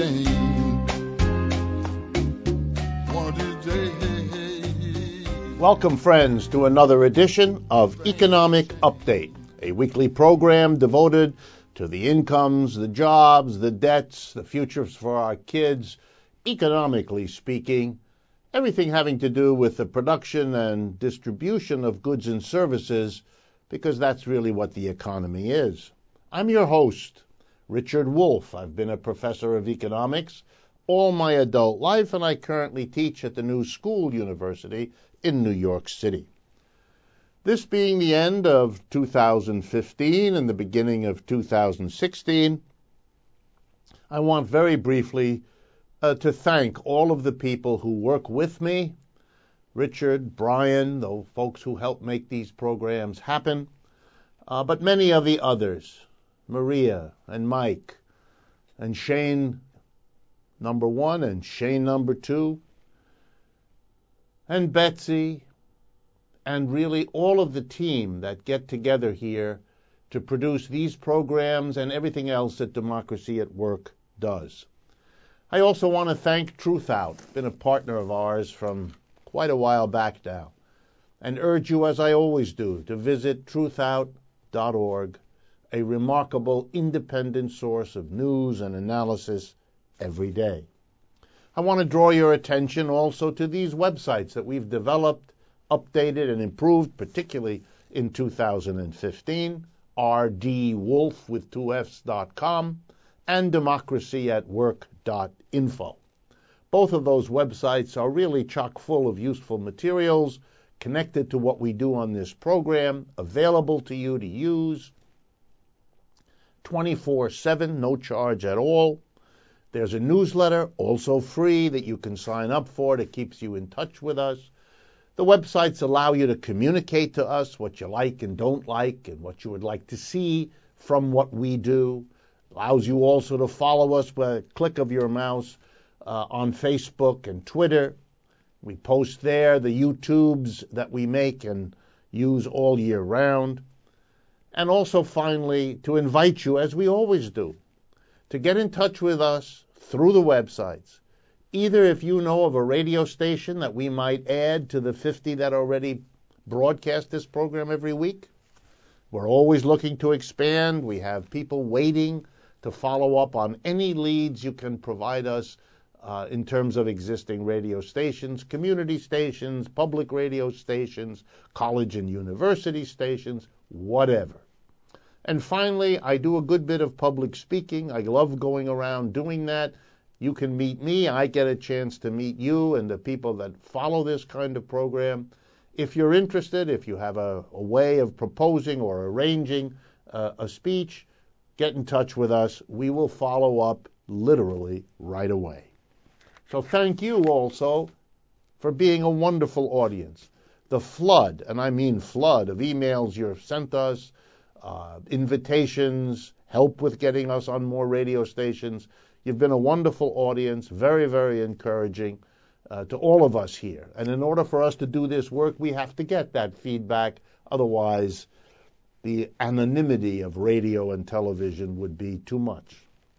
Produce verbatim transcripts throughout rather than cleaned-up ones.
change. What is it? Welcome, friends, to another edition of Economic Update, a weekly program devoted to the incomes, the jobs, the debts, the futures for our kids, economically speaking, everything having to do with the production and distribution of goods and services, because that's really what the economy is. I'm your host, Richard Wolff. I've been a professor of economics all my adult life, and I currently teach at the New School University in New York City. This being the end of two thousand fifteen and the beginning of two thousand sixteen, I want very briefly uh, to thank all of the people who work with me, Richard, Brian, the folks who help make these programs happen, uh, but many of the others, Maria and Mike and Shane number one and Shane number two and Betsy, and really all of the team that get together here to produce these programs and everything else that Democracy at Work does. I also want to thank Truthout, been a partner of ours from quite a while back now, and urge you, as I always do, to visit truthout dot org, a remarkable independent source of news and analysis every day. I want to draw your attention also to these websites that we've developed, updated, and improved, particularly in two thousand fifteen, r d wolf with two F's dot com and democracy at work dot info. Both of those websites are really chock full of useful materials connected to what we do on this program, available to you to use twenty-four seven, no charge at all. There's a newsletter, also free, that you can sign up for that keeps you in touch with us. The websites allow you to communicate to us what you like and don't like and what you would like to see from what we do. Allows you also to follow us with a click of your mouse uh, on Facebook and Twitter. We post there the YouTubes that we make and use all year round. And also, finally, to invite you, as we always do, to get in touch with us through the websites. Either if you know of a radio station that we might add to the fifty that already broadcast this program every week. We're always looking to expand. We have people waiting to follow up on any leads you can provide us uh, in terms of existing radio stations, community stations, public radio stations, college and university stations, whatever. And finally, I do a good bit of public speaking. I love going around doing that. You can meet me. I get a chance to meet you and the people that follow this kind of program. If you're interested, if you have a, a way of proposing or arranging uh, a speech, get in touch with us. We will follow up literally right away. So thank you also for being a wonderful audience. The flood, and I mean flood, of emails you've sent us, Uh, invitations, help with getting us on more radio stations. You've been a wonderful audience, very, very encouraging uh, to all of us here. And in order for us to do this work, we have to get that feedback. Otherwise, the anonymity of radio and television would be too much.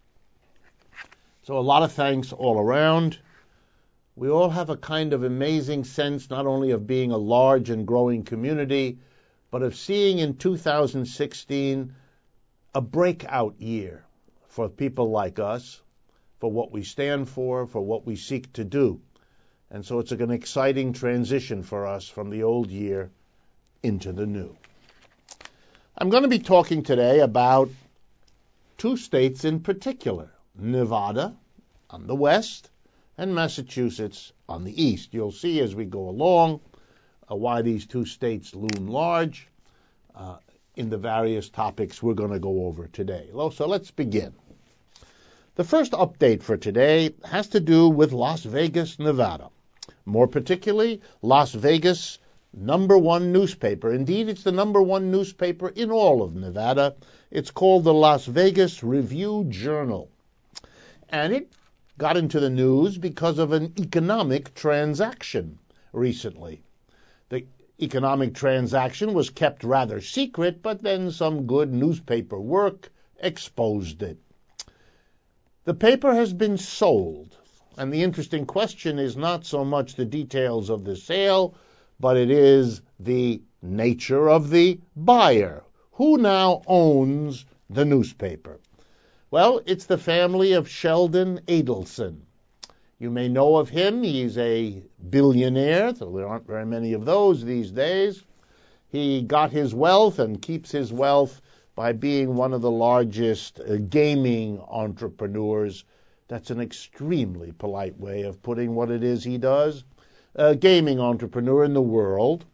So a lot of thanks all around. We all have a kind of amazing sense not only of being a large and growing community, but of seeing in two thousand sixteen a breakout year for people like us, for what we stand for, for what we seek to do. And so it's an exciting transition for us from the old year into the new. I'm going to be talking today about two states in particular, Nevada on the west and Massachusetts on the east. You'll see as we go along Uh, why these two states loom large uh, in the various topics we're going to go over today. So let's begin. The first update for today has to do with Las Vegas, Nevada. More particularly, Las Vegas number one newspaper. Indeed, it's the number one newspaper in all of Nevada. It's called the Las Vegas Review-Journal. And it got into the news because of an economic transaction recently. The economic transaction was kept rather secret, but then some good newspaper work exposed it. The paper has been sold, and the interesting question is not so much the details of the sale, but it is the nature of the buyer. Who now owns the newspaper? Well, it's the family of Sheldon Adelson. You may know of him. He's a billionaire, so there aren't very many of those these days. He got his wealth and keeps his wealth by being one of the largest uh, gaming entrepreneurs. That's an extremely polite way of putting what it is he does. A gaming entrepreneur in the world.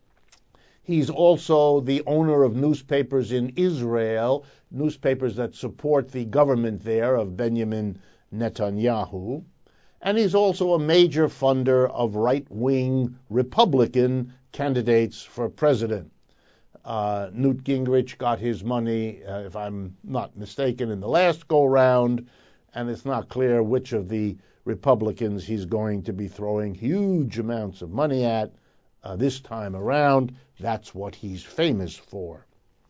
He's also the owner of newspapers in Israel, newspapers that support the government there of Benjamin Netanyahu. And he's also a major funder of right-wing Republican candidates for president. Uh, Newt Gingrich got his money, uh, if I'm not mistaken, in the last go-round, and it's not clear which of the Republicans he's going to be throwing huge amounts of money at uh, this time around. That's what he's famous for.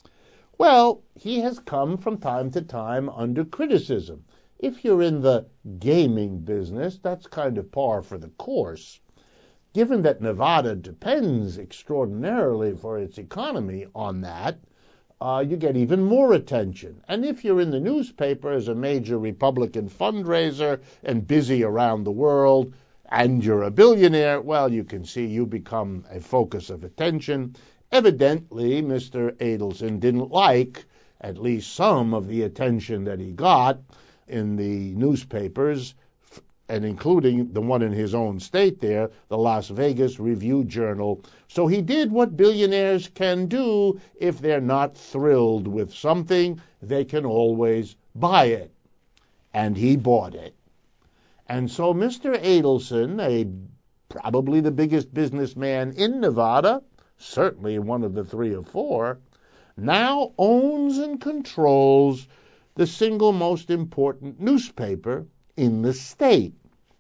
Well, he has come from time to time under criticism. If you're in the gaming business, that's kind of par for the course. Given that Nevada depends extraordinarily for its economy on that, uh, you get even more attention. And if you're in the newspaper as a major Republican fundraiser and busy around the world, and you're a billionaire, well, you can see you become a focus of attention. Evidently, Mister Adelson didn't like at least some of the attention that he got in the newspapers, and including the one in his own state there, the Las Vegas Review-Journal. So he did what billionaires can do. If they're not thrilled with something, they can always buy it. And he bought it. And so Mister Adelson, a probably the biggest businessman in Nevada, certainly one of the three or four, now owns and controls the single most important newspaper in the state.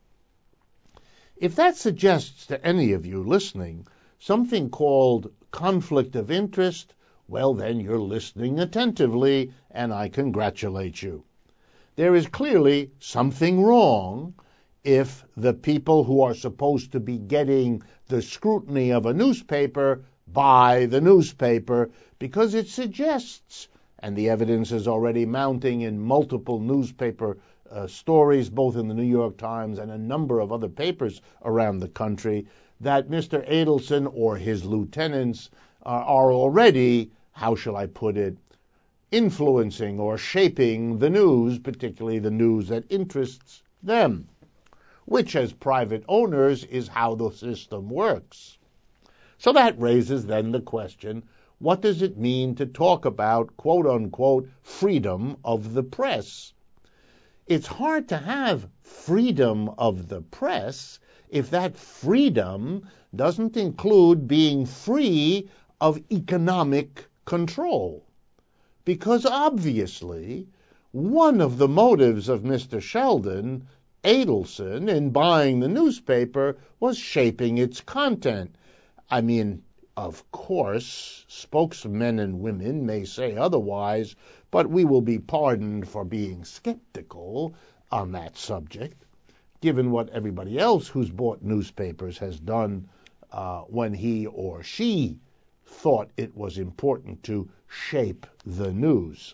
If that suggests to any of you listening something called conflict of interest, well, then you're listening attentively, and I congratulate you. There is clearly something wrong if the people who are supposed to be getting the scrutiny of a newspaper buy the newspaper, because it suggests, and the evidence is already mounting in multiple newspaper uh, stories, both in the New York Times and a number of other papers around the country, that Mister Adelson or his lieutenants uh, are already, how shall I put it, influencing or shaping the news, particularly the news that interests them, which as private owners is how the system works. So that raises then the question, what does it mean to talk about, quote-unquote, freedom of the press? It's hard to have freedom of the press if that freedom doesn't include being free of economic control. Because obviously, one of the motives of Mister Sheldon Adelson in buying the newspaper was shaping its content. I mean, of course, spokesmen and women may say otherwise, but we will be pardoned for being skeptical on that subject, given what everybody else who's bought newspapers has done uh, when he or she thought it was important to shape the news.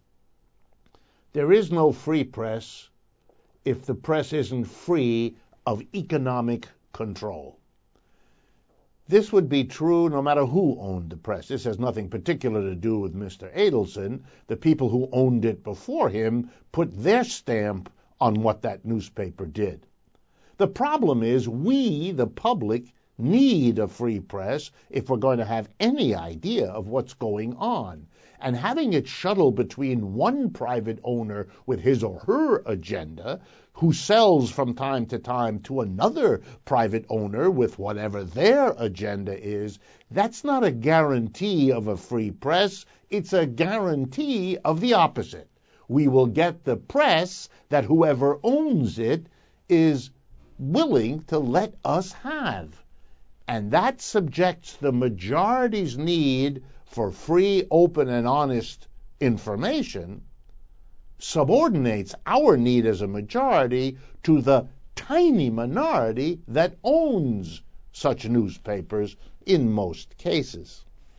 There is no free press if the press isn't free of economic control. This would be true no matter who owned the press. This has nothing particular to do with Mister Adelson. The people who owned it before him put their stamp on what that newspaper did. The problem is we, the public, need a free press if we're going to have any idea of what's going on. And having it shuttle between one private owner with his or her agenda, who sells from time to time to another private owner with whatever their agenda is, that's not a guarantee of a free press. It's a guarantee of the opposite. We will get the press that whoever owns it is willing to let us have. And that subjects the majority's need for free, open, and honest information subordinates our need as a majority to the tiny minority that owns such newspapers in most cases.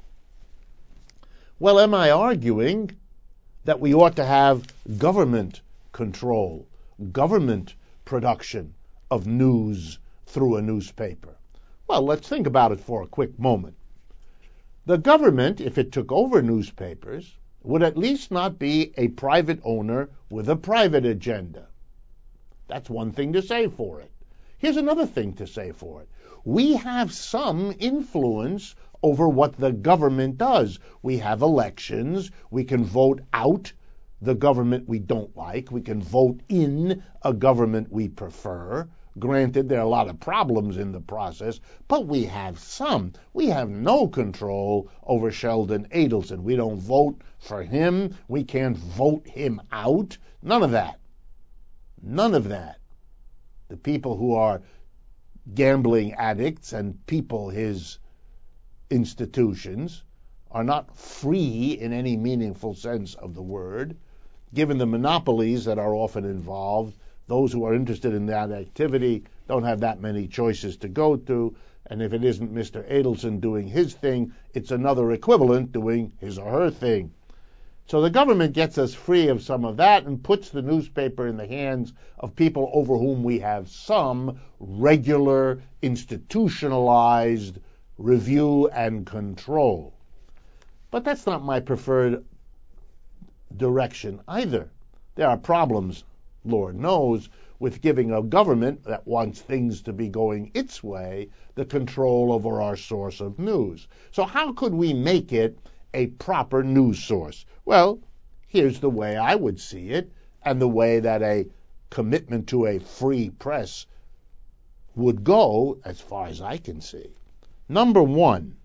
Well, am I arguing that we ought to have government control, government production of news through a newspaper? Well, let's think about it for a quick moment. The government, if it took over newspapers, would at least not be a private owner with a private agenda. That's one thing to say for it. Here's another thing to say for it. We have some influence over what the government does. We have elections. We can vote out the government we don't like. We can vote in a government we prefer. Granted, there are a lot of problems in the process, but we have some. We have no control over Sheldon Adelson. We don't vote for him. We can't vote him out. None of that. None of that. The people who are gambling addicts and people his institutions are not free in any meaningful sense of the word. Given the monopolies that are often involved, those who are interested in that activity don't have that many choices to go to, and if it isn't Mister Adelson doing his thing, it's another equivalent doing his or her thing. So the government gets us free of some of that and puts the newspaper in the hands of people over whom we have some regular, institutionalized review and control. But that's not my preferred direction either. There are problems, Lord knows, with giving a government that wants things to be going its way the control over our source of news. So how could we make it a proper news source? Well, here's the way I would see it, and the way that a commitment to a free press would go, as far as I can see. Number one,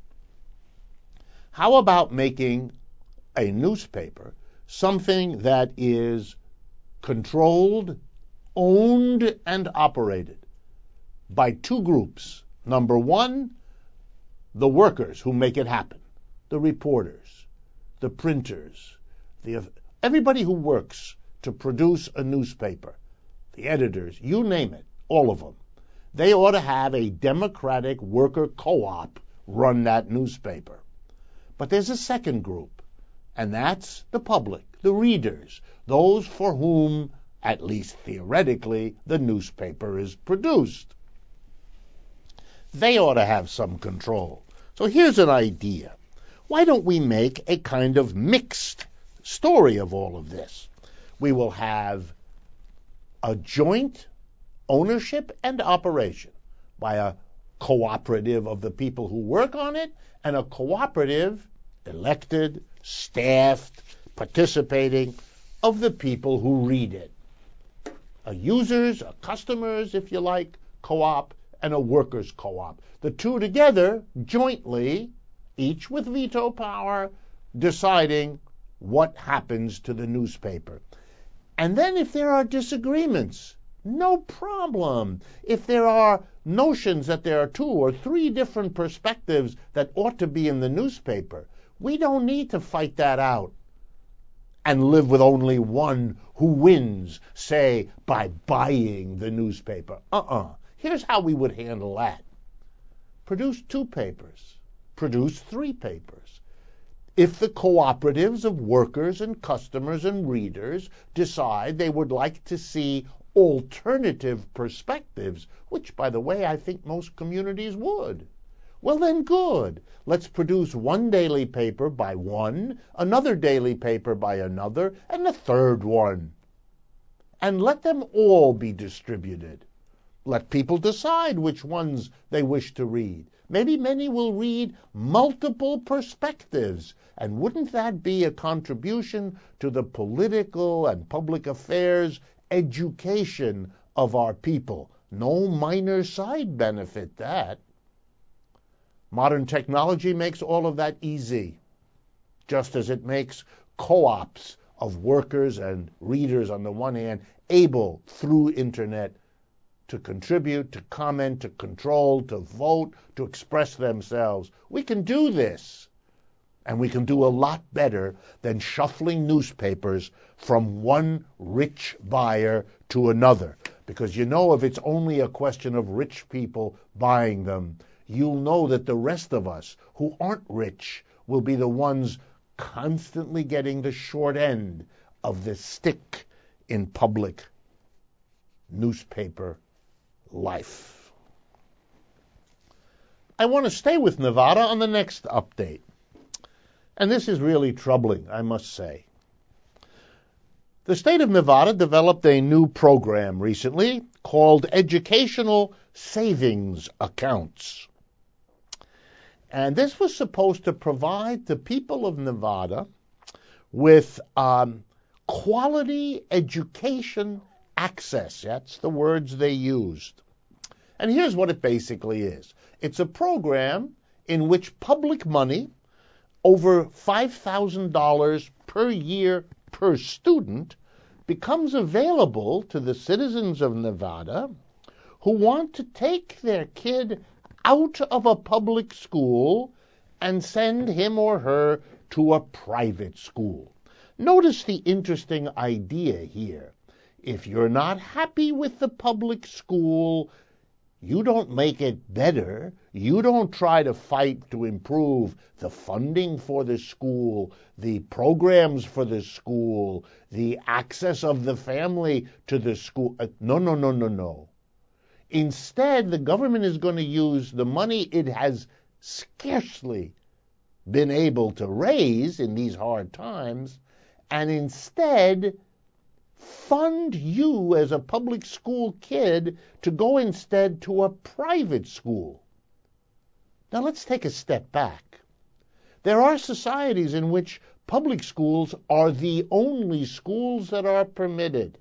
how about making a newspaper something that is controlled, owned, and operated by two groups? Number one, the workers who make it happen, the reporters, the printers, the everybody who works to produce a newspaper, the editors, you name it, all of them. They ought to have a democratic worker co-op run that newspaper. But there's a second group, and that's the public, the readers, those for whom, at least theoretically, the newspaper is produced. They ought to have some control. So here's an idea. Why don't we make a kind of mixed story of all of this? We will have a joint ownership and operation by a cooperative of the people who work on it, and a cooperative, elected, staffed, participating, of the people who read it. A users, a customers, if you like, co-op, and a workers' co-op. The two together, jointly, each with veto power, deciding what happens to the newspaper. And then if there are disagreements, no problem. If there are notions that there are two or three different perspectives that ought to be in the newspaper, we don't need to fight that out and live with only one who wins, say, by buying the newspaper. Uh-uh. Here's how we would handle that. Produce two papers. Produce three papers. If the cooperatives of workers and customers and readers decide they would like to see alternative perspectives, which, by the way, I think most communities would, well then good. Let's produce one daily paper by one, another daily paper by another, and a third one. And let them all be distributed. Let people decide which ones they wish to read. Maybe many will read multiple perspectives, and wouldn't that be a contribution to the political and public affairs education of our people? No minor side benefit, that. Modern technology makes all of that easy, just as it makes co-ops of workers and readers on the one hand able, through internet, to contribute, to comment, to control, to vote, to express themselves. We can do this. And we can do a lot better than shuffling newspapers from one rich buyer to another. Because you know, if it's only a question of rich people buying them, you'll know that the rest of us who aren't rich will be the ones constantly getting the short end of the stick in public newspaper life. I want to stay with Nevada on the next update. And this is really troubling, I must say. The state of Nevada developed a new program recently called Educational Savings Accounts. And this was supposed to provide the people of Nevada with um, quality education access. That's the words they used. And here's what it basically is. It's a program in which public money, over five thousand dollars per year per student, becomes available to the citizens of Nevada who want to take their kid out of a public school and send him or her to a private school. Notice the interesting idea here. If you're not happy with the public school, you don't make it better. You don't try to fight to improve the funding for the school, the programs for the school, the access of the family to the school. No, no, no, no, no. Instead, the government is going to use the money it has scarcely been able to raise in these hard times, and instead fund you as a public school kid to go instead to a private school. Now let's take a step back. There are societies in which public schools are the only schools that are permitted.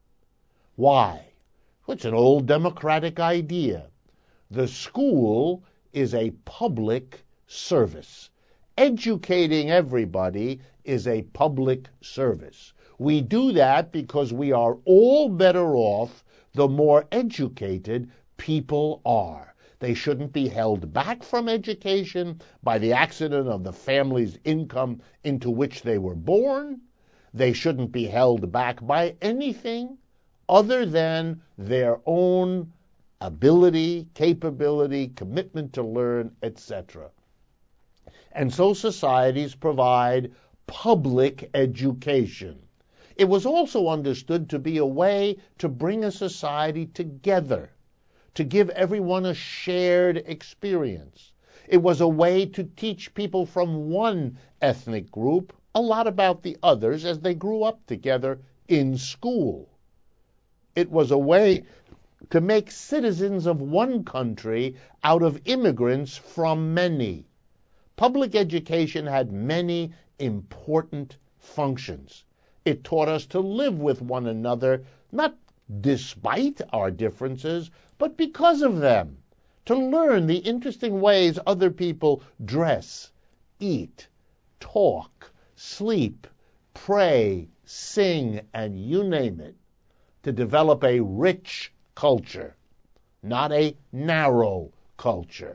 Why? Well, it's an old democratic idea. The school is a public service. Educating everybody is a public service. We do that because we are all better off the more educated people are. They shouldn't be held back from education by the accident of the family's income into which they were born. They shouldn't be held back by anything other than their own ability, capability, commitment to learn, et cetera. And so societies provide public education. It was also understood to be a way to bring a society together, to give everyone a shared experience. It was a way to teach people from one ethnic group a lot about the others as they grew up together in school. It was a way to make citizens of one country out of immigrants from many. Public education had many important functions. It taught us to live with one another, not despite our differences, but because of them, to learn the interesting ways other people dress, eat, talk, sleep, pray, sing, and you name it, to develop a rich culture, not a narrow culture.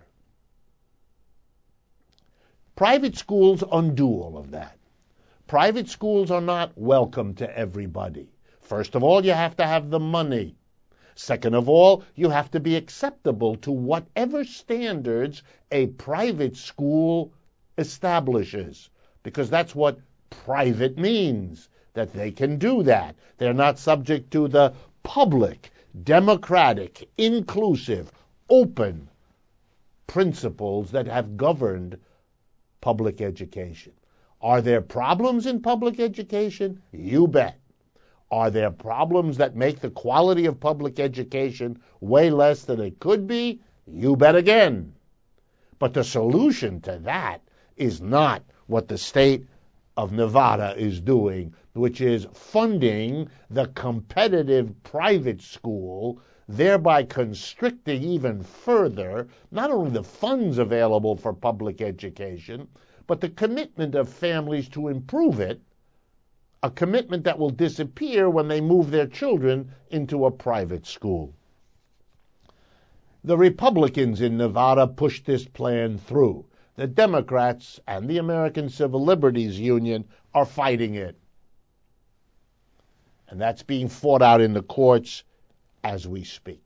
Private schools undo all of that. Private schools are not welcome to everybody. First of all, you have to have the money. Second of all, you have to be acceptable to whatever standards a private school establishes, because that's what private means, that they can do that. They're not subject to the public, democratic, inclusive, open principles that have governed public education. Are there problems in public education? You bet. Are there problems that make the quality of public education way less than it could be? You bet again. But the solution to that is not what the state of Nevada is doing, which is funding the competitive private school, thereby constricting even further not only the funds available for public education, but the commitment of families to improve it, a commitment that will disappear when they move their children into a private school. The Republicans in Nevada pushed this plan through. The Democrats and the American Civil Liberties Union are fighting it. And that's being fought out in the courts as we speak.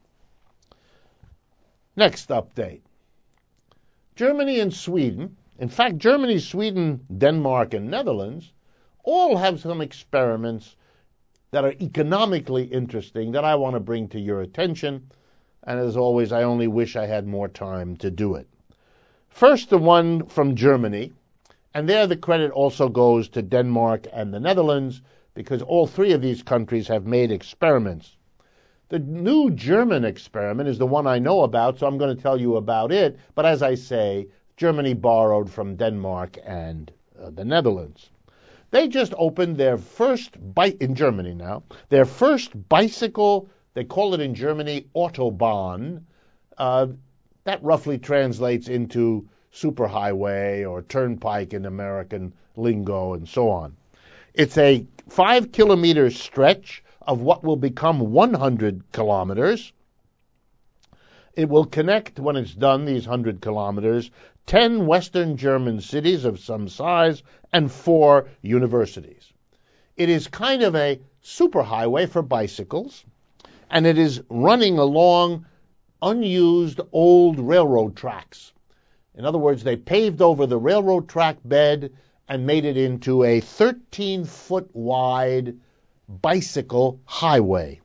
Next update. Germany and Sweden, in fact, Germany, Sweden, Denmark, and Netherlands all have some experiments that are economically interesting that I want to bring to your attention. And as always, I only wish I had more time to do it. First, the one from Germany, and there the credit also goes to Denmark and the Netherlands, because all three of these countries have made experiments. The new German experiment is the one I know about, so I'm going to tell you about it. But as I say, Germany borrowed from Denmark and uh, the Netherlands. They just opened their first, bi- in Germany now, their first bicycle, they call it in Germany, Autobahn. Uh, that roughly translates into superhighway or turnpike in American lingo and so on. It's a five kilometer stretch of what will become one hundred kilometers. It will connect, when it's done, these one hundred kilometers, ten Western German cities of some size and four universities. It is kind of a superhighway for bicycles, and it is running along unused old railroad tracks. In other words, they paved over the railroad track bed and made it into a thirteen foot wide bicycle highway.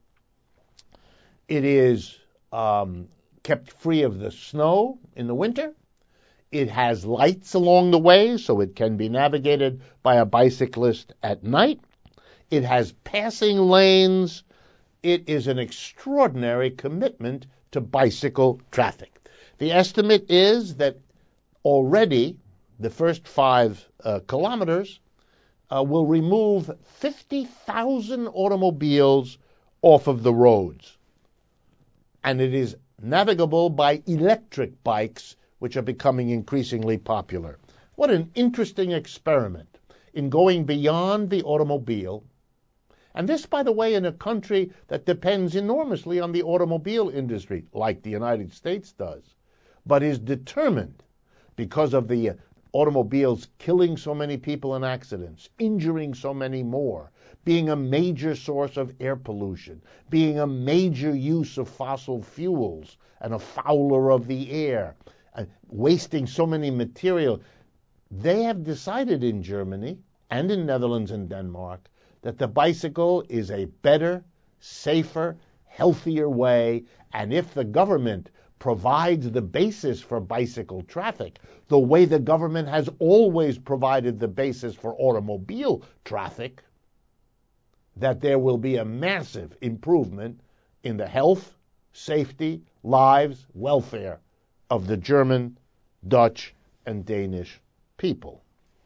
It is um, kept free of the snow in the winter. It has lights along the way so it can be navigated by a bicyclist at night. It has passing lanes. It is an extraordinary commitment to bicycle traffic. The estimate is that already the first five uh, kilometers uh, will remove fifty thousand automobiles off of the roads. And it is navigable by electric bikes, which are becoming increasingly popular. What an interesting experiment in going beyond the automobile. And this, by the way, in a country that depends enormously on the automobile industry, like the United States does, but is determined, because of the automobiles killing so many people in accidents, injuring so many more, being a major source of air pollution, being a major use of fossil fuels and a fouler of the air, uh, wasting so many material. They have decided in Germany and in Netherlands and Denmark that the bicycle is a better, safer, healthier way, and if the government provides the basis for bicycle traffic, the way the government has always provided the basis for automobile traffic, that there will be a massive improvement in the health, safety, lives, welfare of the German, Dutch, and Danish people.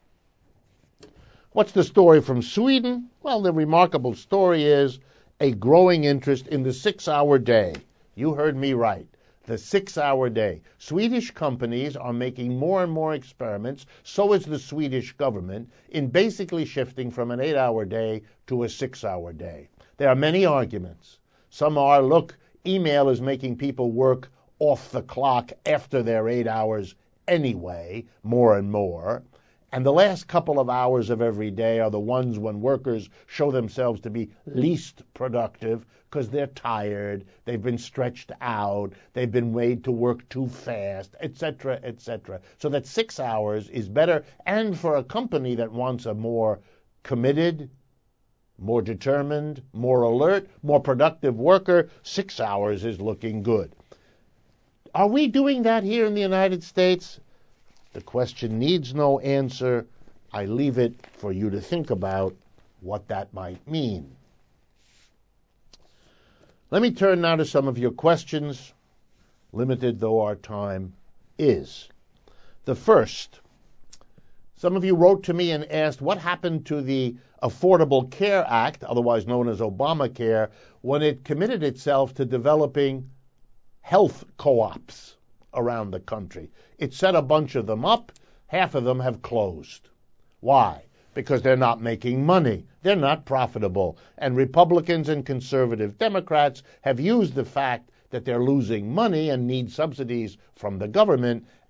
What's the story from Sweden? Well, the remarkable story is a growing interest in the six-hour day. You heard me right. The six-hour day. Swedish companies are making more and more experiments, so is the Swedish government, in basically shifting from an eight-hour day to a six-hour day. There are many arguments. Some are, look, email is making people work off the clock after their eight hours anyway, more and more. And the last couple of hours of every day are the ones when workers show themselves to be least productive because they're tired, they've been stretched out, they've been made to work too fast, et cetera, et cetera. So that six hours is better. And for a company that wants a more committed, more determined, more alert, more productive worker, six hours is looking good. Are we doing that here in the United States? The question needs no answer. I leave it for you to think about what that might mean. Let me turn now to some of your questions, limited though our time is. The first, some of you wrote to me and asked what happened to the Affordable Care Act, otherwise known as Obamacare, when it committed itself to developing health co-ops around the country. It set a bunch of them up. Half of them have closed. Why? Because they're not making money. They're not profitable. And Republicans and conservative Democrats have used the fact that they're losing money and need subsidies from the government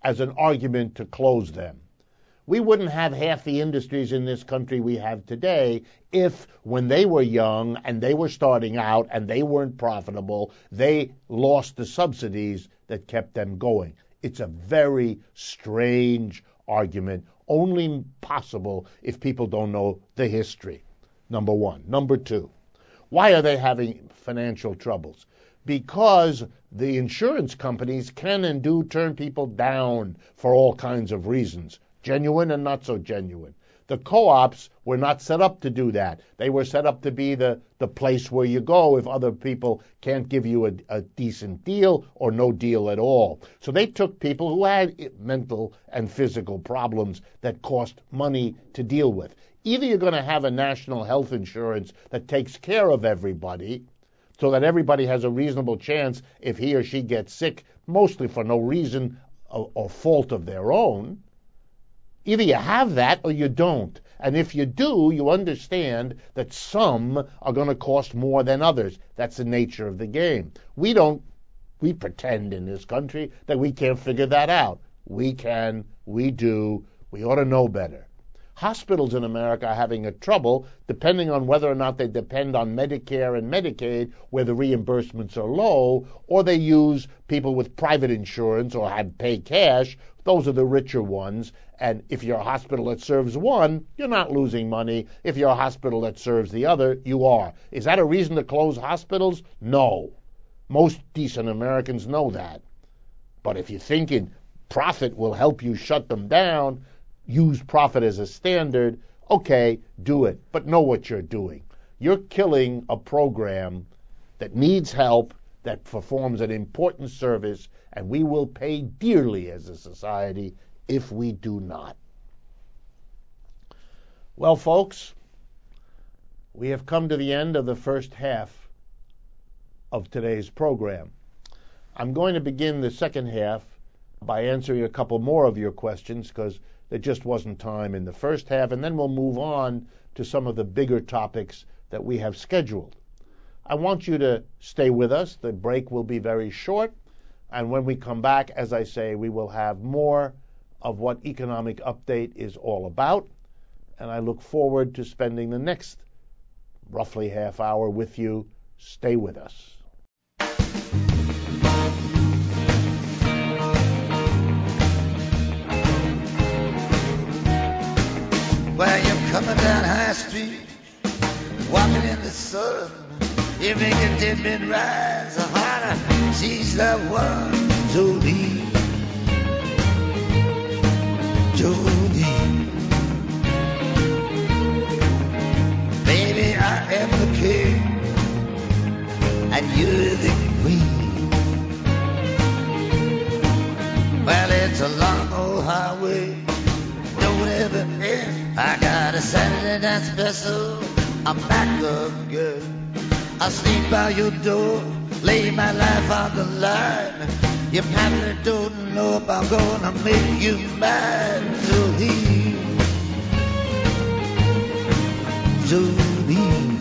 as an argument to close them. We wouldn't have half the industries in this country we have today if, when they were young and they were starting out and they weren't profitable, they lost the subsidies that kept them going. It's a very strange argument, only possible if people don't know the history, number one. Number two, why are they having financial troubles? Because the insurance companies can and do turn people down for all kinds of reasons, genuine and not so genuine. The co-ops were not set up to do that. They were set up to be the, the place where you go if other people can't give you a, a decent deal or no deal at all. So they took people who had mental and physical problems that cost money to deal with. Either you're going to have a national health insurance that takes care of everybody so that everybody has a reasonable chance if he or she gets sick, mostly for no reason or, or fault of their own. Either you have that or you don't. And if you do, you understand that some are going to cost more than others. That's the nature of the game. We don't, we pretend in this country that we can't figure that out. We can, we do, we ought to know better. Hospitals in America are having a trouble depending on whether or not they depend on Medicare and Medicaid, where the reimbursements are low, or they use people with private insurance or have pay cash. Those are the richer ones. And if you're a hospital that serves one, you're not losing money. If you're a hospital that serves the other, you are. Is that a reason to close hospitals? No. Most decent Americans know that. But if you're thinking profit will help you shut them down, use profit as a standard, okay, do it. But know what you're doing. You're killing a program that needs help, that performs an important service, and we will pay dearly as a society if we do not. Well, folks, we have come to the end of the first half of today's program. I'm going to begin the second half by answering a couple more of your questions because there just wasn't time in the first half, and then we'll move on to some of the bigger topics that we have scheduled. I want you to stay with us. The break will be very short, and when we come back, as I say, we will have more of what Economic Update is all about, and I look forward to spending the next roughly half hour with you. Stay with us. Well, you're coming down High Street, walking in the sun. You make a dead man rise, a harder, she's the one, Jolene. Jolene. Baby, I am the king, and you're the queen. Well, it's a long old highway, don't ever end. I got a Saturday night special, I'm back again. I sleep by your door, lay my life on the line. You probably don't know if I'm gonna make you mine, Jolene. Jolene.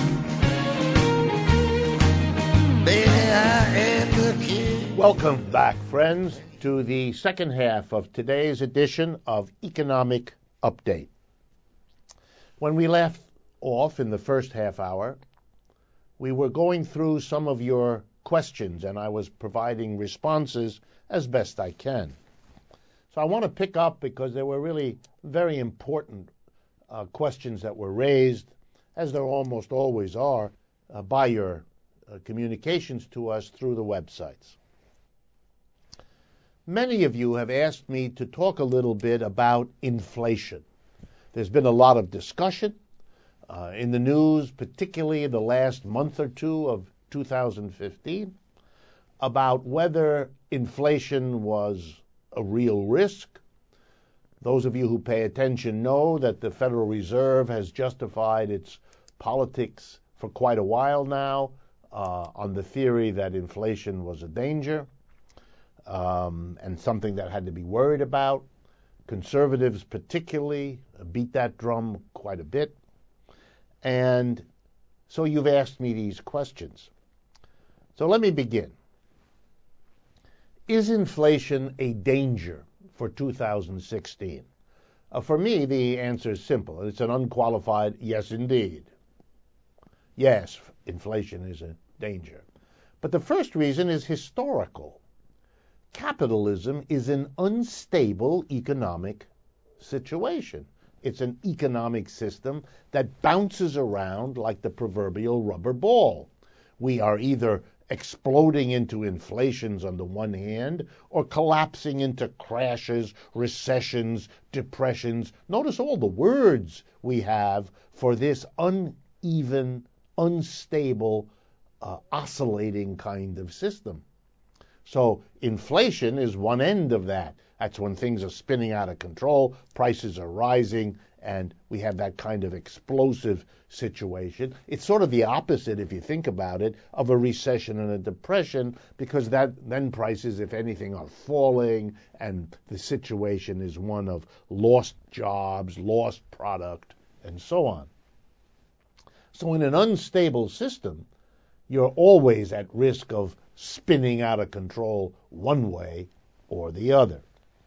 Baby, I am the king. Welcome back, friends, to the second half of today's edition of Economic Update. When we left off in the first half hour, we were going through some of your questions, and I was providing responses as best I can. So I want to pick up because there were really very important uh, questions that were raised, as there almost always are, uh, by your uh, communications to us through the websites. Many of you have asked me to talk a little bit about inflation. There's been a lot of discussion uh, in the news, particularly the last month or two of two thousand fifteen, about whether inflation was a real risk. Those of you who pay attention know that the Federal Reserve has justified its politics for quite a while now uh, on the theory that inflation was a danger um, and something that had to be worried about. Conservatives particularly beat that drum quite a bit. And so you've asked me these questions. So let me begin. Is inflation a danger? for two thousand sixteen? Uh, for me, the answer is simple. It's an unqualified yes, indeed. Yes, inflation is a danger. But the first reason is historical. Capitalism is an unstable economic situation. It's an economic system that bounces around like the proverbial rubber ball. We are either exploding into inflations on the one hand or collapsing into crashes, recessions, depressions. Notice all the words we have for this uneven, unstable, uh, oscillating kind of system. So inflation is one end of that. That's when things are spinning out of control, prices are rising, and we have that kind of explosive situation. It's sort of the opposite, if you think about it, of a recession and a depression, because that then prices, if anything, are falling, and the situation is one of lost jobs, lost product, and so on. So in an unstable system, you're always at risk of spinning out of control one way or the other.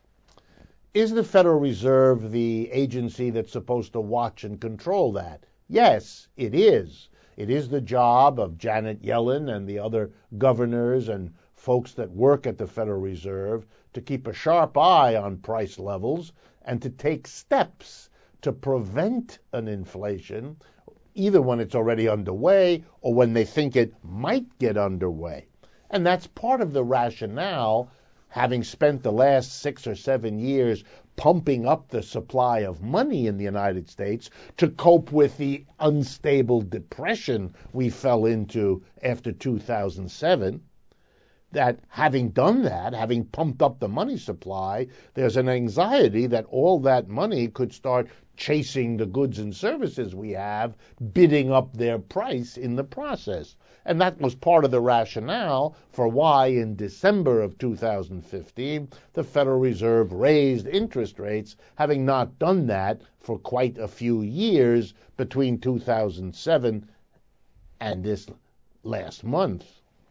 Is the Federal Reserve the agency that's supposed to watch and control that? Yes, it is. It is the job of Janet Yellen and the other governors and folks that work at the Federal Reserve to keep a sharp eye on price levels and to take steps to prevent an inflation, either when it's already underway or when they think it might get underway. And that's part of the rationale, having spent the last six or seven years pumping up the supply of money in the United States to cope with the unstable depression we fell into after two thousand seven, that having done that, having pumped up the money supply, there's an anxiety that all that money could start chasing the goods and services we have, bidding up their price in the process. And that was part of the rationale for why in December of two thousand fifteen, the Federal Reserve raised interest rates, having not done that for quite a few years between two thousand seven and this last month.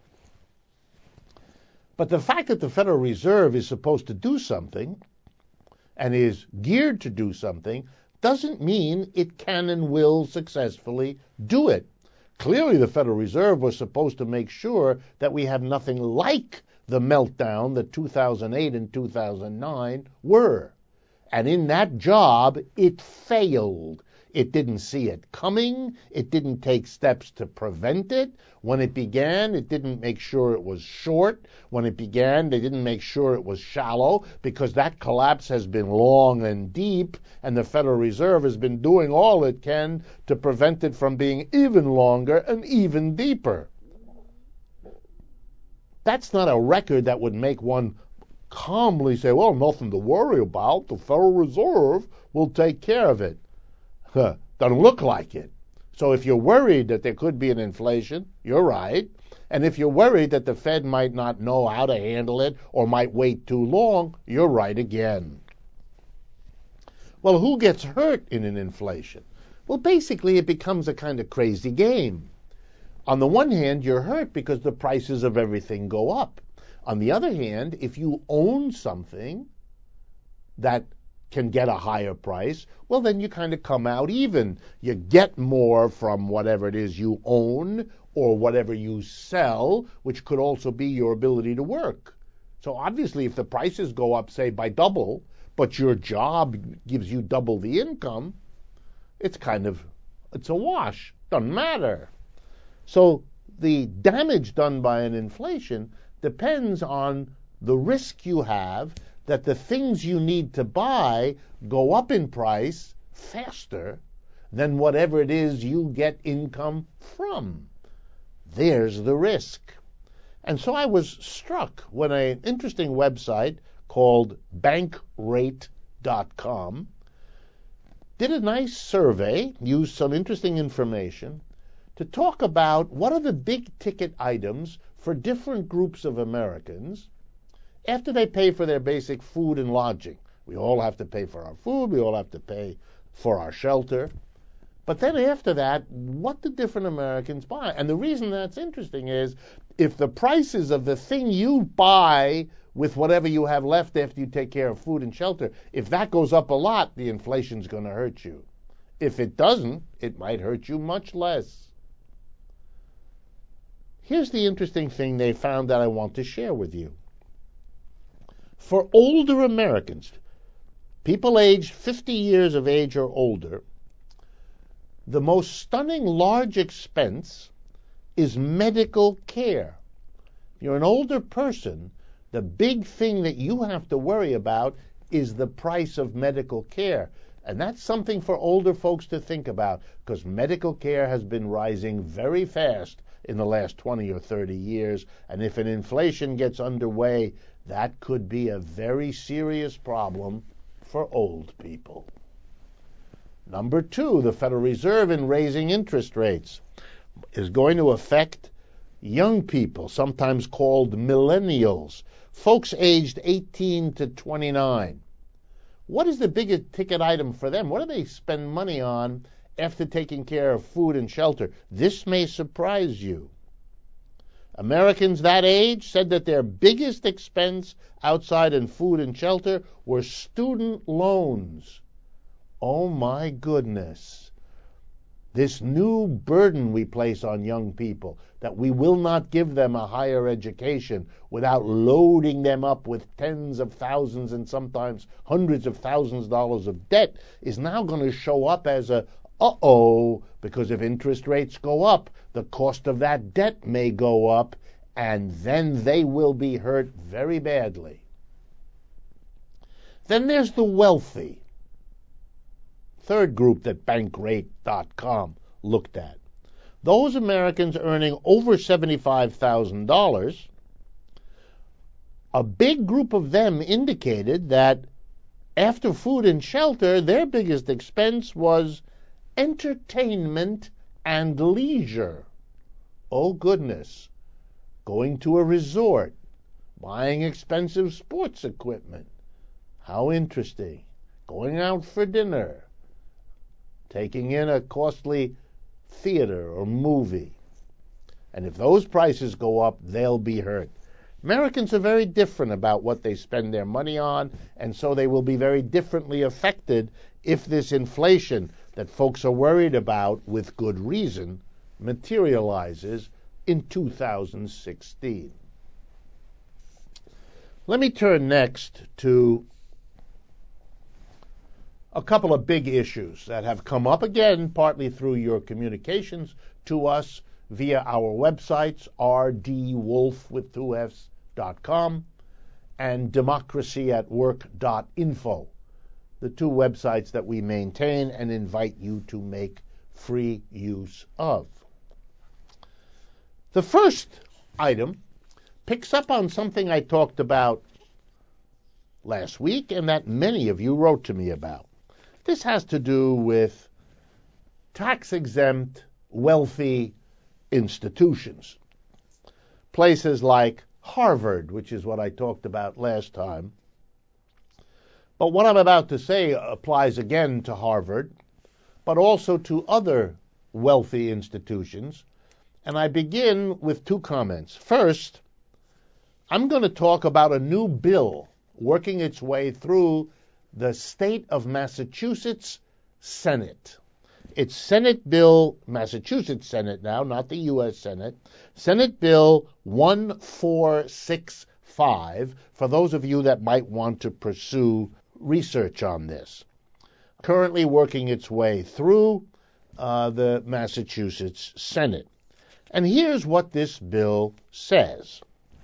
But the fact that the Federal Reserve is supposed to do something and is geared to do something doesn't mean it can and will successfully do it. Clearly, the Federal Reserve was supposed to make sure that we have nothing like the meltdown that two thousand eight and two thousand nine were. And in that job, it failed. It didn't see it coming. It didn't take steps to prevent it. When it began, it didn't make sure it was short. When it began, they didn't make sure it was shallow, because that collapse has been long and deep, and the Federal Reserve has been doing all it can to prevent it from being even longer and even deeper. That's not a record that would make one calmly say, well, nothing to worry about. The Federal Reserve will take care of it. Huh, doesn't look like it. So if you're worried that there could be an inflation, you're right. And if you're worried that the Fed might not know how to handle it or might wait too long, you're right again. Well, who gets hurt in an inflation? Well, basically it becomes a kind of crazy game. On the one hand, you're hurt because the prices of everything go up. On the other hand, if you own something that can get a higher price, well, then you kind of come out even. You get more from whatever it is you own or whatever you sell, which could also be your ability to work. So obviously, if the prices go up, say, by double, but your job gives you double the income, it's kind of, it's a wash. Doesn't matter. So the damage done by an inflation depends on the risk you have that the things you need to buy go up in price faster than whatever it is you get income from. There's the risk. And so I was struck when an interesting website called bankrate dot com did a nice survey, used some interesting information to talk about what are the big ticket items for different groups of Americans after they pay for their basic food and lodging. We all have to pay for our food, we all have to pay for our shelter. But then after that, what do different Americans buy? And the reason that's interesting is if the prices of the thing you buy with whatever you have left after you take care of food and shelter, if that goes up a lot, the inflation's going to hurt you. If it doesn't, it might hurt you much less. Here's the interesting thing they found that I want to share with you. For older Americans, people aged fifty years of age or older, the most stunning large expense is medical care. If you're an older person, the big thing that you have to worry about is the price of medical care. And that's something for older folks to think about, because medical care has been rising very fast in the last twenty or thirty years. And if an inflation gets underway, that could be a very serious problem for old people. Number two, the Federal Reserve, in raising interest rates, is going to affect young people, sometimes called millennials, folks aged eighteen to twenty-nine. What is the biggest ticket item for them? What do they spend money on after taking care of food and shelter? This may surprise you. Americans that age said that their biggest expense outside in food and shelter were student loans. Oh my goodness. This new burden we place on young people, that we will not give them a higher education without loading them up with tens of thousands and sometimes hundreds of thousands of dollars of debt, is now going to show up as a uh-oh, because if interest rates go up, the cost of that debt may go up, and then they will be hurt very badly. Then there's the wealthy. Third group that Bankrate dot com looked at. Those Americans earning over seventy-five thousand dollars, a big group of them indicated that after food and shelter, their biggest expense was entertainment and leisure. Oh goodness. Going to a resort, buying expensive sports equipment. How interesting. Going out for dinner, taking in a costly theater or movie. And if those prices go up, they'll be hurt. Americans are very different about what they spend their money on, and so they will be very differently affected if this inflation that folks are worried about, with good reason, materializes in two thousand sixteen. Let me turn next to a couple of big issues that have come up again, partly through your communications to us via our websites, r d wolf with two f's dot com and democracy at work dot info, the two websites that we maintain and invite you to make free use of. The first item picks up on something I talked about last week and that many of you wrote to me about. This has to do with tax-exempt, wealthy institutions. Places like Harvard, which is what I talked about last time. But what I'm about to say applies again to Harvard, but also to other wealthy institutions. And I begin with two comments. First, I'm going to talk about a new bill working its way through the state of Massachusetts Senate. It's Senate Bill, Massachusetts Senate now, not the U S Senate, Senate Bill one four six five, for those of you that might want to pursue research on this. Currently working its way through uh, the Massachusetts Senate. And here's what this bill says.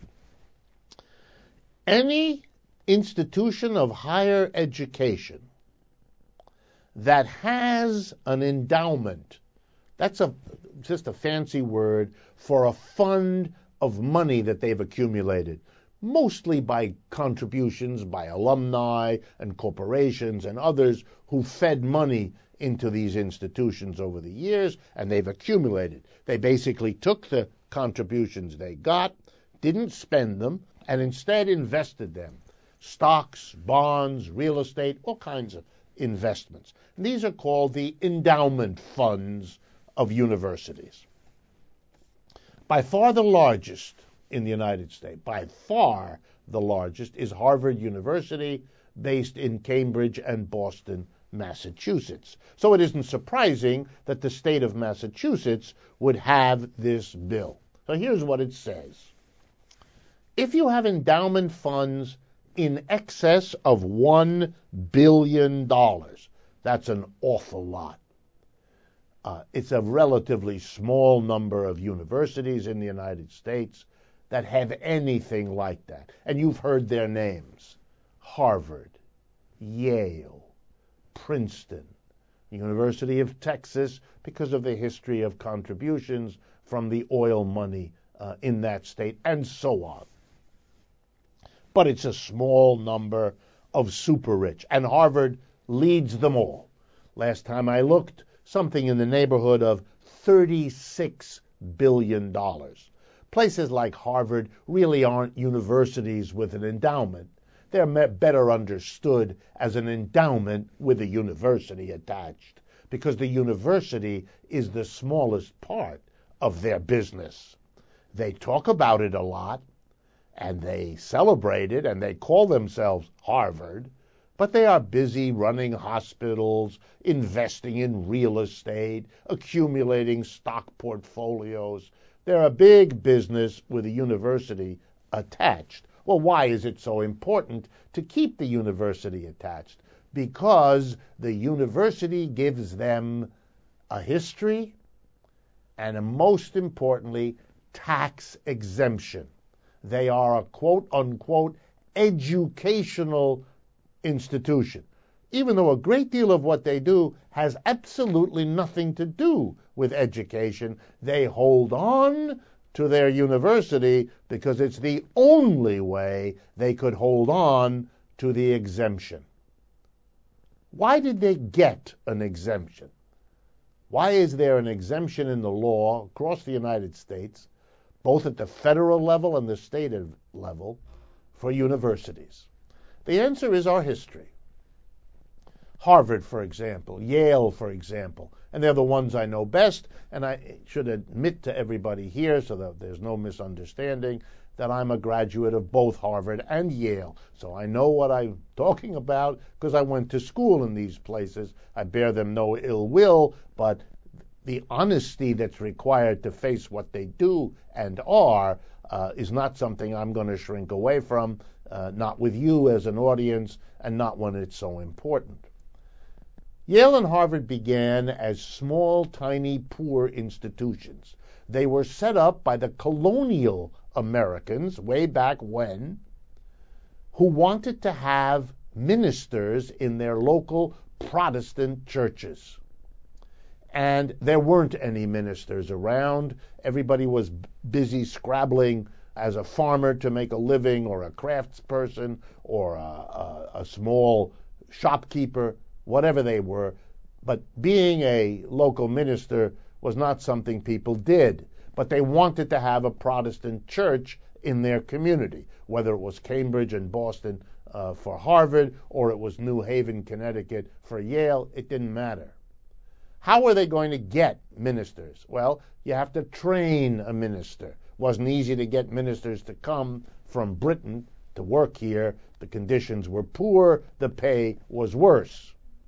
Any institution of higher education that has an endowment, that's a just a fancy word for a fund of money that they've accumulated, mostly by contributions by alumni and corporations and others who fed money into these institutions over the years, and they've accumulated. They basically took the contributions they got, didn't spend them, and instead invested them. Stocks, bonds, real estate, all kinds of investments. And these are called the endowment funds of universities. By far the largest in the United States, by far the largest, is Harvard University, based in Cambridge and Boston, Massachusetts. So it isn't surprising that the state of Massachusetts would have this bill. So here's what it says. If you have endowment funds in excess of one billion dollars, that's an awful lot. Uh, it's a relatively small number of universities in the United States that have anything like that. And you've heard their names. Harvard, Yale, Princeton, University of Texas, because of the history of contributions from the oil money uh, in that state, and so on. But it's a small number of super rich, and Harvard leads them all. Last time I looked, something in the neighborhood of thirty-six billion dollars. Places like Harvard really aren't universities with an endowment. They're better understood as an endowment with a university attached, because the university is the smallest part of their business. They talk about it a lot, and they celebrate it, and they call themselves Harvard, but they are busy running hospitals, investing in real estate, accumulating stock portfolios. They're a big business with a university attached. Well, why is it so important to keep the university attached? Because the university gives them a history and, a, most importantly, tax exemption. They are a quote-unquote educational institution, even though a great deal of what they do has absolutely nothing to do with education. They hold on to their university because it's the only way they could hold on to the exemption. Why did they get an exemption? Why is there an exemption in the law across the United States, both at the federal level and the state level, for universities? The answer is our history. Harvard, for example, Yale, for example, and they're the ones I know best, and I should admit to everybody here, so that there's no misunderstanding, that I'm a graduate of both Harvard and Yale. So I know what I'm talking about because I went to school in these places. I bear them no ill will, but the honesty that's required to face what they do and are uh, is not something I'm going to shrink away from, uh, not with you as an audience, and not when it's so important. Yale and Harvard began as small, tiny, poor institutions. They were set up by the colonial Americans way back when, who wanted to have ministers in their local Protestant churches. And there weren't any ministers around. Everybody was busy scrabbling as a farmer to make a living, or a craftsperson, or a, a, a small shopkeeper, whatever they were. But being a local minister was not something people did. But they wanted to have a Protestant church in their community, whether it was Cambridge and Boston uh, for Harvard, or it was New Haven, Connecticut for Yale. It didn't matter. How are they going to get ministers? Well, you have to train a minister. It wasn't easy to get ministers to come from Britain to work here. The conditions were poor. The pay was worse.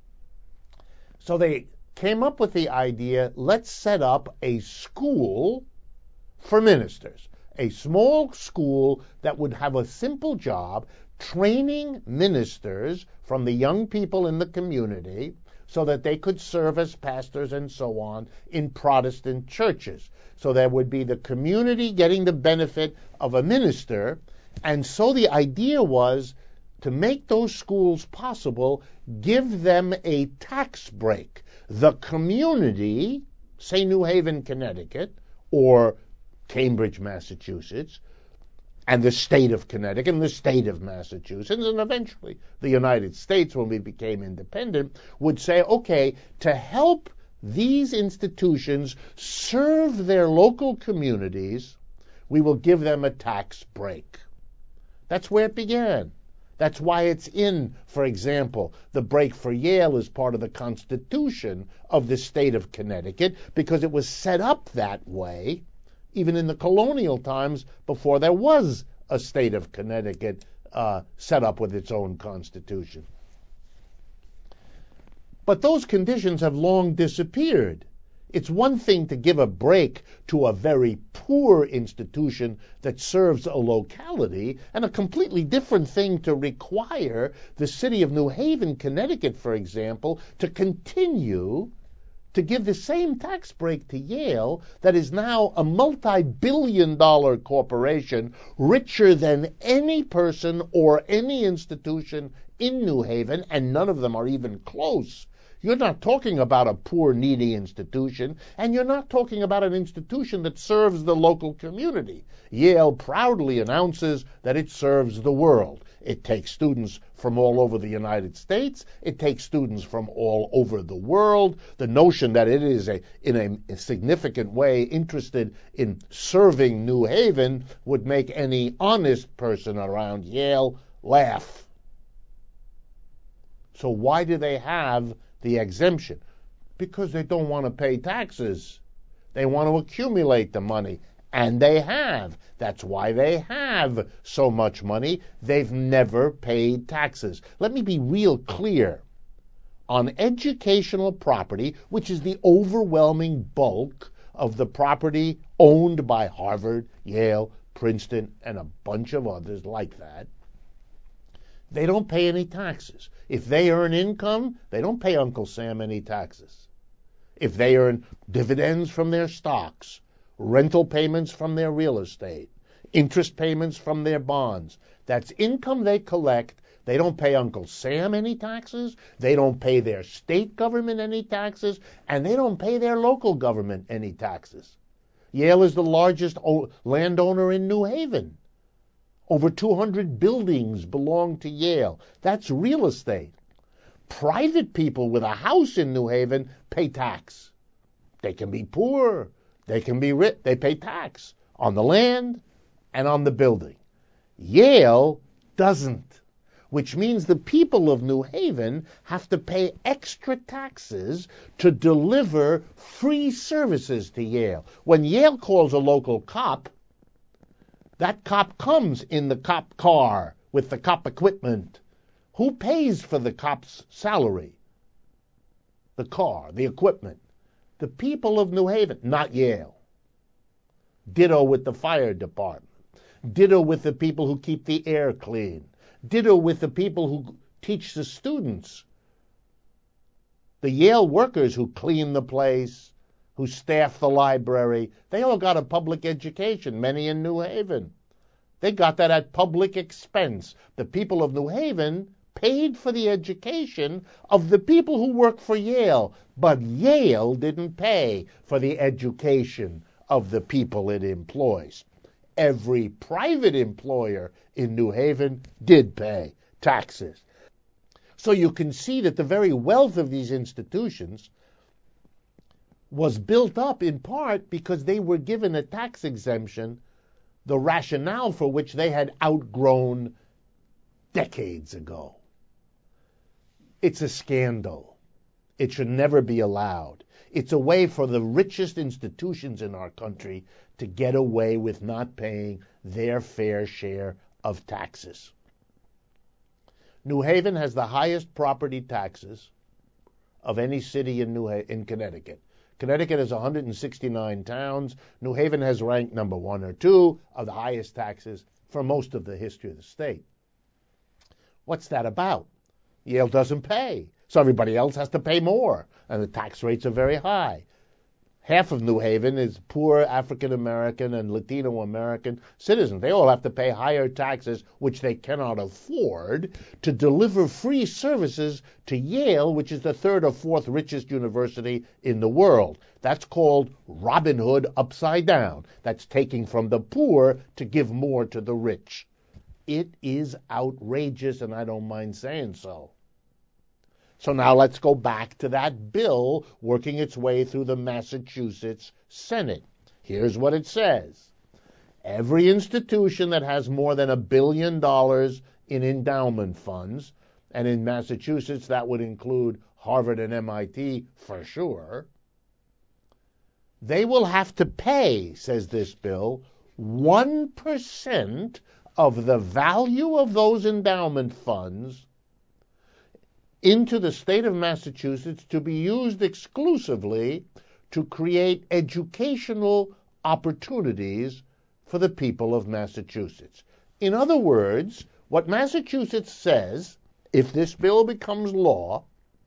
So they came up with the idea, let's set up a school for ministers, a small school that would have a simple job training ministers from the young people in the community so that they could serve as pastors and so on in Protestant churches. So there would be the community getting the benefit of a minister, and so the idea was to make those schools possible, give them a tax break. The community, say New Haven, Connecticut, or Cambridge, Massachusetts, and the state of Connecticut, and the state of Massachusetts, and eventually the United States, when we became independent, would say, okay, to help these institutions serve their local communities, we will give them a tax break. That's where it began. That's why it's in, for example, the break for Yale is part of the Constitution of the state of Connecticut, because it was set up that way even in the colonial times before there was a state of Connecticut uh, set up with its own constitution. But those conditions have long disappeared. It's one thing to give a break to a very poor institution that serves a locality, and a completely different thing to require the city of New Haven, Connecticut, for example, to continue to give the same tax break to Yale, that is now a multi-billion dollar corporation, richer than any person or any institution in New Haven, and none of them are even close. You're not talking about a poor, needy institution, and you're not talking about an institution that serves the local community. Yale proudly announces that it serves the world. It takes students from all over the United States. It takes students from all over the world. The notion that it is a, in a significant way interested in serving New Haven would make any honest person around Yale laugh. So why do they have the exemption? Because they don't want to pay taxes. They want to accumulate the money, and they have. That's why they have so much money. They've never paid taxes. Let me be real clear. On educational property, which is the overwhelming bulk of the property owned by Harvard, Yale, Princeton, and a bunch of others like that, they don't pay any taxes. If they earn income, they don't pay Uncle Sam any taxes. If they earn dividends from their stocks, rental payments from their real estate, interest payments from their bonds, that's income they collect. They don't pay Uncle Sam any taxes, they don't pay their state government any taxes, and they don't pay their local government any taxes. Yale is the largest o- landowner in New Haven. Over two hundred buildings belong to Yale. That's real estate. Private people with a house in New Haven pay tax. They can be poor, they can be rich, they pay tax on the land and on the building. Yale doesn't, which means the people of New Haven have to pay extra taxes to deliver free services to Yale. When Yale calls a local cop, that cop comes in the cop car with the cop equipment. Who pays for the cop's salary? The car, the equipment. The people of New Haven, not Yale. Ditto with the fire department. Ditto with the people who keep the air clean. Ditto with the people who teach the students. The Yale workers who clean the place, who staff the library, they all got a public education, many in New Haven. They got that at public expense. The people of New Haven paid for the education of the people who work for Yale, but Yale didn't pay for the education of the people it employs. Every private employer in New Haven did pay taxes. So you can see that the very wealth of these institutions was built up in part because they were given a tax exemption, the rationale for which they had outgrown decades ago. It's a scandal. It should never be allowed. It's a way for the richest institutions in our country to get away with not paying their fair share of taxes. New Haven has the highest property taxes of any city in New ha- in Connecticut. Connecticut has one hundred sixty-nine towns. New Haven has ranked number one or two of the highest taxes for most of the history of the state. What's that about? Yale doesn't pay, so everybody else has to pay more, and the tax rates are very high. Half of New Haven is poor African American and Latino American citizens. They all have to pay higher taxes, which they cannot afford, to deliver free services to Yale, which is the third or fourth richest university in the world. That's called Robin Hood upside down. That's taking from the poor to give more to the rich. It is outrageous, and I don't mind saying so. So now let's go back to that bill working its way through the Massachusetts Senate. Here's what it says. Every institution that has more than a billion dollars in endowment funds, and in Massachusetts that would include Harvard and M I T for sure, they will have to pay, says this bill, one percent of the value of those endowment funds into the state of Massachusetts to be used exclusively to create educational opportunities for the people of Massachusetts. In other words, what Massachusetts says, if this bill becomes law,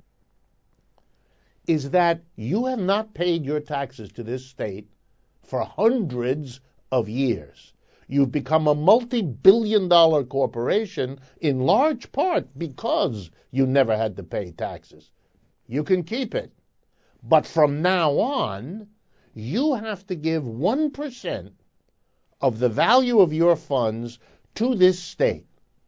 is that you have not paid your taxes to this state for hundreds of years. You've become a multi-billion dollar corporation in large part because you never had to pay taxes. You can keep it. But from now on, you have to give one percent of the value of your funds to this state.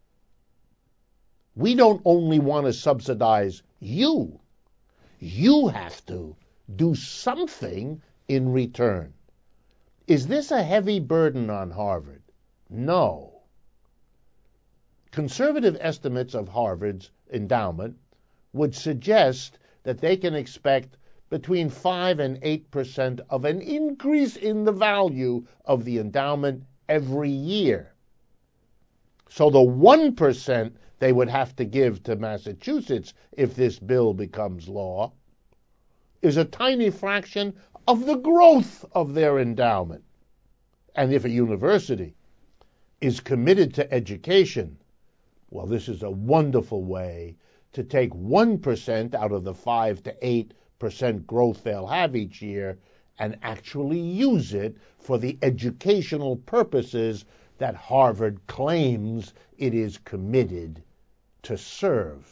We don't only want to subsidize you. You have to do something in return. Is this a heavy burden on Harvard? No. Conservative estimates of Harvard's endowment would suggest that they can expect between five and eight percent of an increase in the value of the endowment every year. So the one percent they would have to give to Massachusetts if this bill becomes law is a tiny fraction of the growth of their endowment. And if a university is committed to education, well, this is a wonderful way to take one percent out of the five to eight percent growth they'll have each year and actually use it for the educational purposes that Harvard claims it is committed to serve.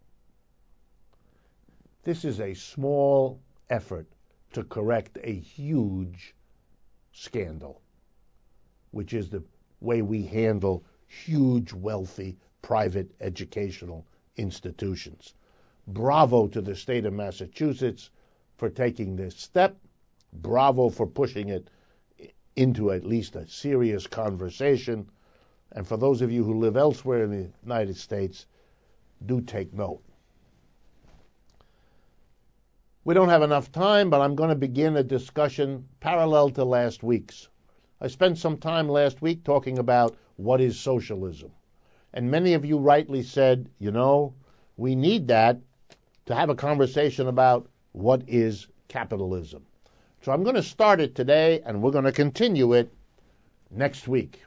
This is a small effort to correct a huge scandal, which is the way we handle huge, wealthy, private educational institutions. Bravo to the state of Massachusetts for taking this step. Bravo for pushing it into at least a serious conversation. And for those of you who live elsewhere in the United States, do take note. We don't have enough time, but I'm going to begin a discussion parallel to last week's. I spent some time last week talking about what is socialism. And many of you rightly said, you know, we need that to have a conversation about what is capitalism. So I'm going to start it today, and we're going to continue it next week.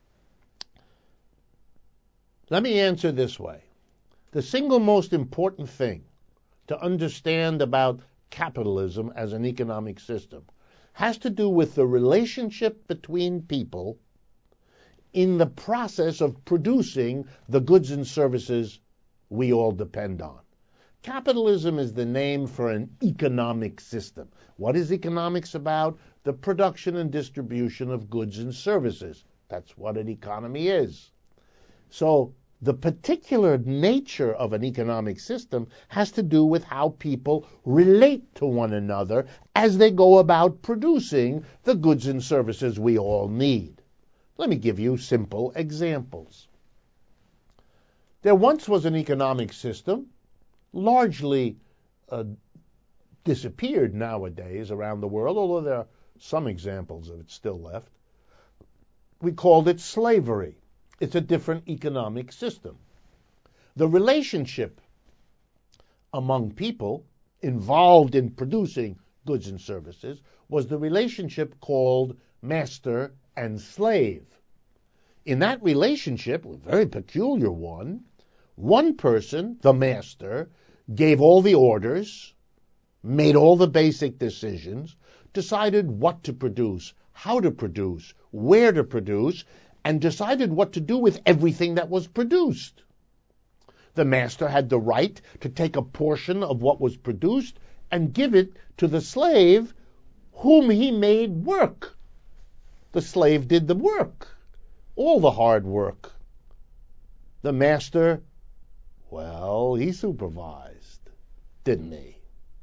Let me answer this way. The single most important thing to understand about capitalism as an economic system has to do with the relationship between people in the process of producing the goods and services we all depend on. Capitalism is the name for an economic system. What is economics about? The production and distribution of goods and services. That's what an economy is. So the particular nature of an economic system has to do with how people relate to one another as they go about producing the goods and services we all need. Let me give you simple examples. There once was an economic system, largely uh, disappeared nowadays around the world, although there are some examples of it still left. We called it slavery. It's a different economic system. The relationship among people involved in producing goods and services was the relationship called master and slave. In that relationship, a very peculiar one, one person, the master, gave all the orders, made all the basic decisions, decided what to produce, how to produce, where to produce, and decided what to do with everything that was produced. The master had the right to take a portion of what was produced and give it to the slave whom he made work. The slave did the work, all the hard work. The master, well, he supervised, didn't he?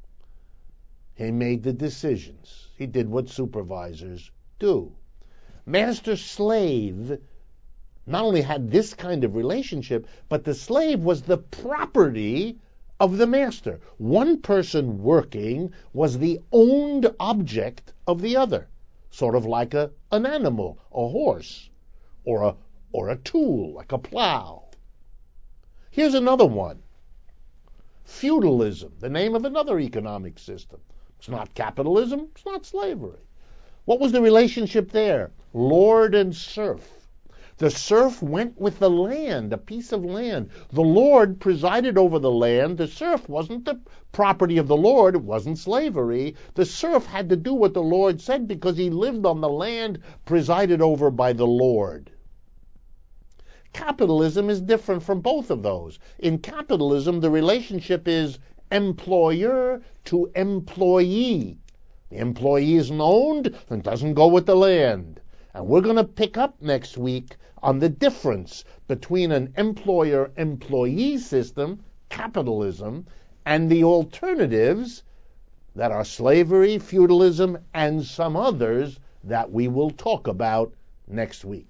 He made the decisions. He did what supervisors do. Master-slave not only had this kind of relationship, but the slave was the property of the master. One person working was the owned object of the other, sort of like a, an animal, a horse, or a, or a tool, like a plow. Here's another one. Feudalism, the name of another economic system. It's not capitalism, it's not slavery. What was the relationship there? Lord and serf. The serf went with the land, a piece of land. The Lord presided over the land. The serf wasn't the property of the Lord. It wasn't slavery. The serf had to do what the Lord said because he lived on the land presided over by the Lord. Capitalism is different from both of those. In capitalism, the relationship is employer to employee. The employee isn't owned and doesn't go with the land. And we're going to pick up next week on the difference between an employer-employee system, capitalism, and the alternatives that are slavery, feudalism, and some others that we will talk about next week.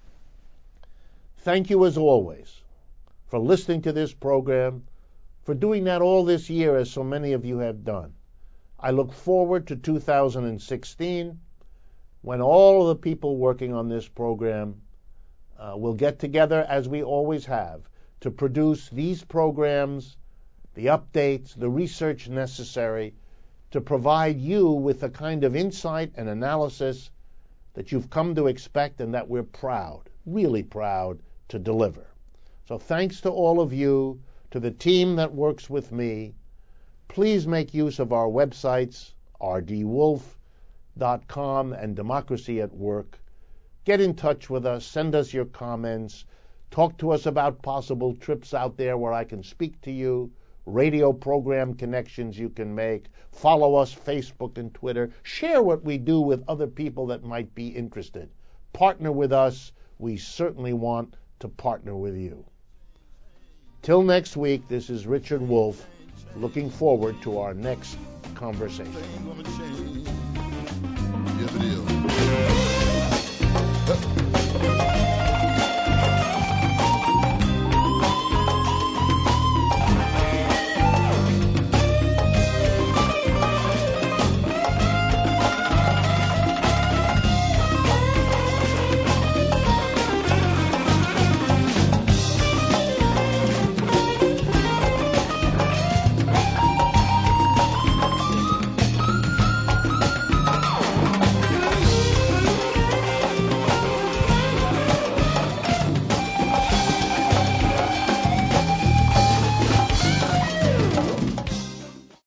Thank you as always for listening to this program, for doing that all this year as so many of you have done. I look forward to two thousand sixteen when all of the people working on this program uh, will get together, as we always have, to produce these programs, the updates, the research necessary to provide you with the kind of insight and analysis that you've come to expect and that we're proud, really proud, to deliver. So thanks to all of you, to the team that works with me. Please make use of our websites, r d wolf dot com and Democracy at Work. Get in touch with us, send us your comments, talk to us about possible trips out there where I can speak to you, radio program connections you can make, follow us Facebook and Twitter, share what we do with other people that might be interested. Partner with us. We certainly want to partner with you. Till next week, this is Richard Wolff, looking forward to our next conversation. Things gonna change. Yes, it is.